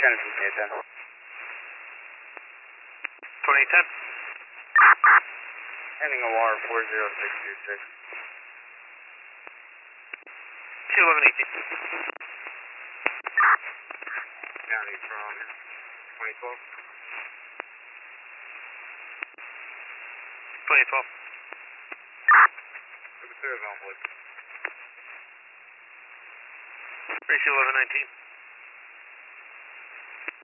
10. 2010. Ending OR 40626. 21118. County from 2012. 2012. Number 2 is on board. Ratio 1119.